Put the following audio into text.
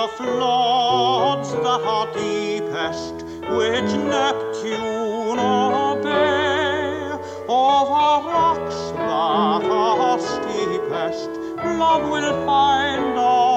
the floods that are deepest, which Neptune obey, over rocks that are steepest, love will find a